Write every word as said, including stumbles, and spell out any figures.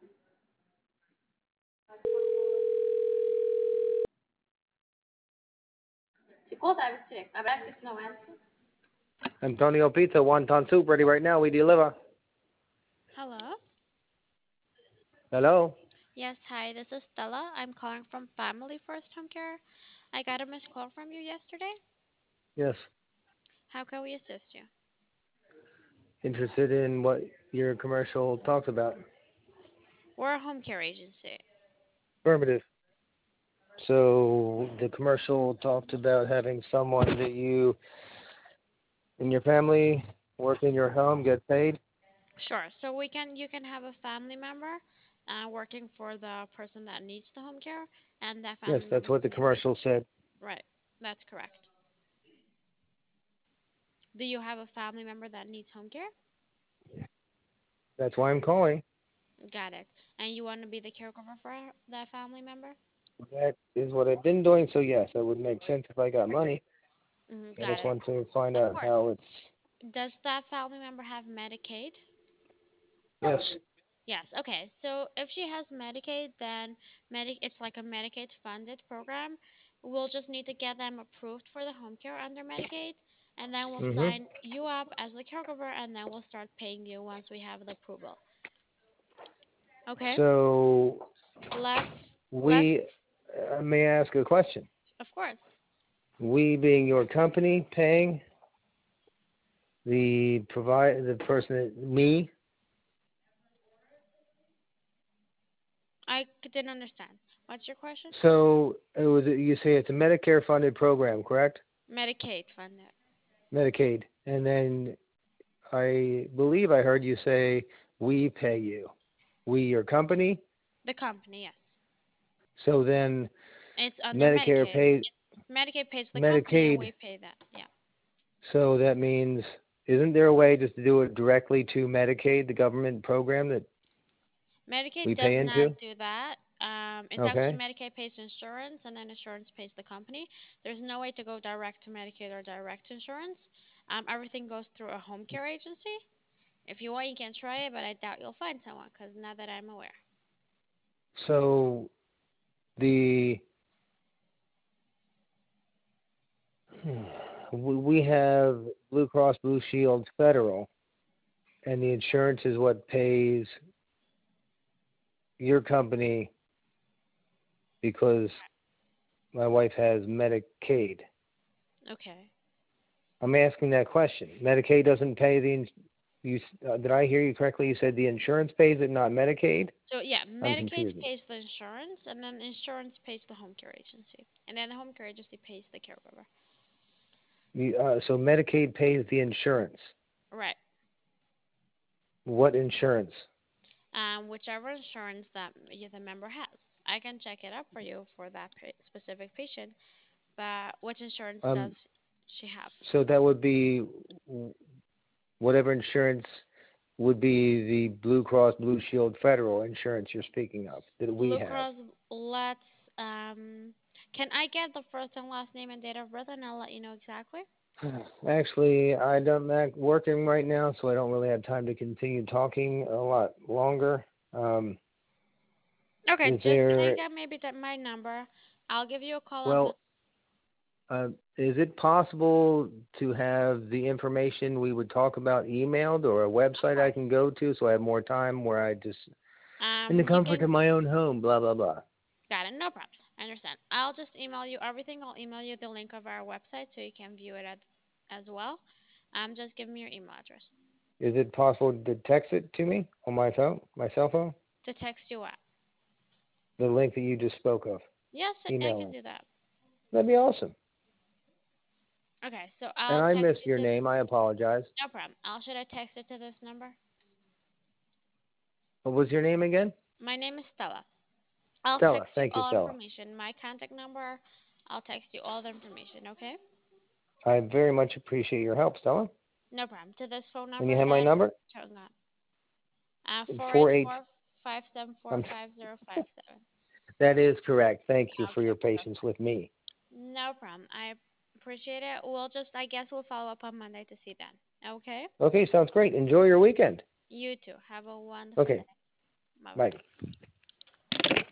Antonio Pizza, wonton soup ready right now. We deliver. Hello. Hello? Yes, hi. This is Stella. I'm calling from Family First Home Care. I got a missed call from you yesterday. Yes. How can we assist you? Interested in what your commercial talks about? We're a home care agency. Affirmative. So the commercial talked about having someone that you in your family work in your home get paid. Sure. So we can you can have a family member uh, working for the person that needs the home care, and that Yes, family that's member what will the get paid. commercial said. Right. That's correct. Do you have a family member that needs home care? That's why I'm calling. Got it. And you want to be the caregiver for that family member? That is what I've been doing. So yes, that would make sense if I got money. Mm, I got just it. want to find Of out course. how it's. Does that family member have Medicaid? Yes. Yes. Okay. So if she has Medicaid, then Medi- it's like a Medicaid funded program. We'll just need to get them approved for the home care under Medicaid, and then we'll Mhm. sign you up as the caregiver, and then we'll start paying you once we have the approval. Okay. So Let's let's we uh, may I ask a question. of course. We being your company paying the provide the person that, me. I didn't understand. What's your question? So it was you say it's a Medicare funded program, correct? Medicaid funded. Medicaid, and then I believe I heard you say we pay you. We your company. The company, yes. So then It's under Medicare Medicaid. pays Medicaid pays the company, and Medicaid. we pay that. Yeah. So that means isn't there a way just to do it directly to Medicaid, the government program that Medicaid we does pay not into? do that. Um, it's actually Okay. Medicaid pays insurance, and then insurance pays the company. There's no way to go direct to Medicaid or direct insurance. Um, everything goes through a home care agency. If you want, you can try it, but I doubt you'll find someone because not that I'm aware. So the we we have Blue Cross Blue Shield Federal, and the insurance is what pays your company because my wife has Medicaid. Okay. I'm asking that question. Medicaid doesn't pay the. ins- You uh, did I hear you correctly? You said the insurance pays it, not Medicaid. So yeah, I'm Medicaid confused. pays the insurance, and then insurance pays the home care agency, and then the home care agency pays the caregiver. You, uh, so Medicaid pays the insurance. Right. What insurance? Um, whichever insurance that y- the member has. I can check it up for you for that pa- specific patient, but which insurance does Um, she have? so that would be whatever insurance would be the Blue Cross Blue Shield Federal insurance you're speaking of that we Blue have. Cross, let's, um, can I get the first and last name and date of birth and I'll let you know exactly? Actually, I don't I'm working right now, so I don't really have time to continue talking a lot longer. Um, Okay, is just can I there? get maybe that my number? I'll give you a call on the, Well, uh, is it possible to have the information we would talk about emailed or a of website I course. can go to so I have more time where I just in the Um, you comfort can, of my own home, blah blah blah. got it, no problem. I understand. I'll just email you everything. I'll email you the link of our website so you can view it as, as well. Um, just give me your email address Is it possible to text it to me on my phone, my cell phone? to text you at. The link that you just spoke of, Yes, I I can email. do that. That'd be awesome. Okay, so And I'll I text missed you your to, name. I apologize. no problem. I'll, should I text it to this number? What was your name again? My name is Stella. I'll Stella. text you Thank you, all Stella. information. My contact number, I'll text you all the information, okay? I very much appreciate your help, Stella. No problem. To this phone And you number have my that number? hung on. Uh, four eight Four eight. four five seven four I'm, five zero five seven. that is correct. Thank you for Okay, your patience perfect. with me. No problem. I appreciate it. We'll just, I guess we'll follow up on Monday to see then. Okay? Okay, sounds great. Enjoy your weekend. You too. Have a wonderful Okay, day. Bye Bye. bye.